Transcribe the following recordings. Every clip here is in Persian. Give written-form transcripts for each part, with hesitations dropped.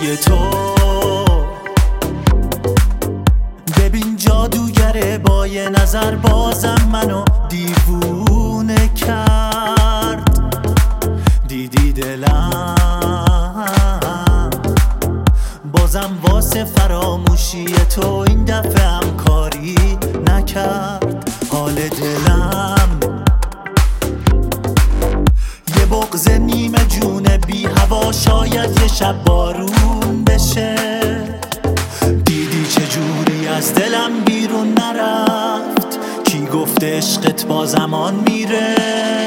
چشمای تو ببین جادوگره با یه نظر بازم منو دیوونه کرد. دیدی دلم بازم واسه فراموشی تو این دفعه هم کاری نکرد. حال دلم یه بغض نیمه جونه بی هوا، شاید یه شب بارون بشه. دیدی چجوری از دلم بیرون نرفت، کی گفت عشقت با زمان میره.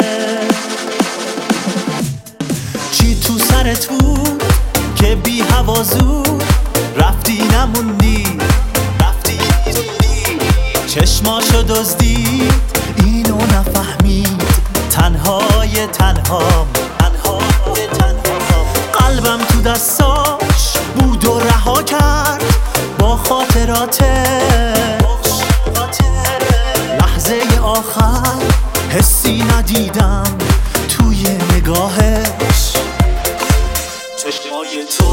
چی تو سرت بود که بی هوا زود رفتی نموندی، چشماشو دزدید اینو نفهمید، تنهای تنهام قلبم تو دستاش بود و رها کرد با خاطراتش. لحظه آخر حسی ندیدم توی نگاهش. چشمای تو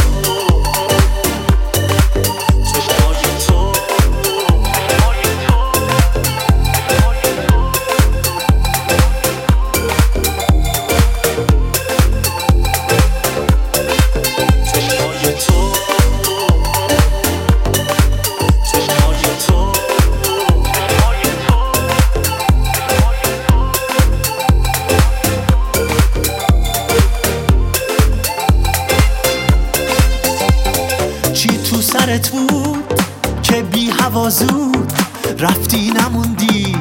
تو سرت بود که بی هوا زود رفتی نموندی،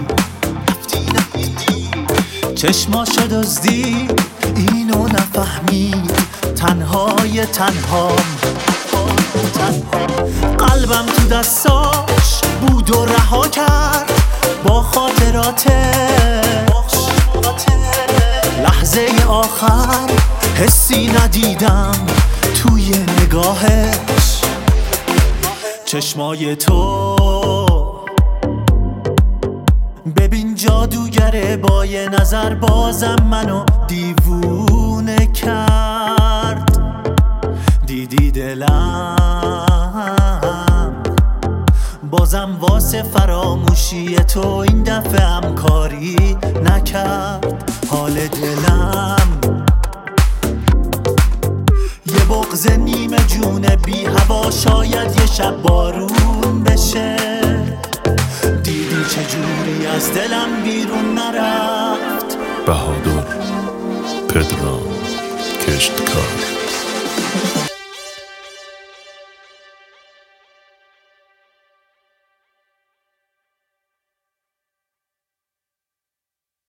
چشماشو دزدی اینو نفهمید، تنهای تنهام قلبم تو دستاش بود و رها کرد با خاطراتش. لحظه آخر حسی ندیدم توی نگاهش. چشمای تو ببین جادوگره با یه نظر بازم منو دیوونه کرد. دیدی دلم بازم واسه فراموشی تو این دفعه هم کاری نکرد. حال دلم یه بغض نیمه جونه بی هوا، شاید یه شب بارون بشه. دیدی چجوری از دلم بیرون نرفت. بهادر پدرام کشتکار.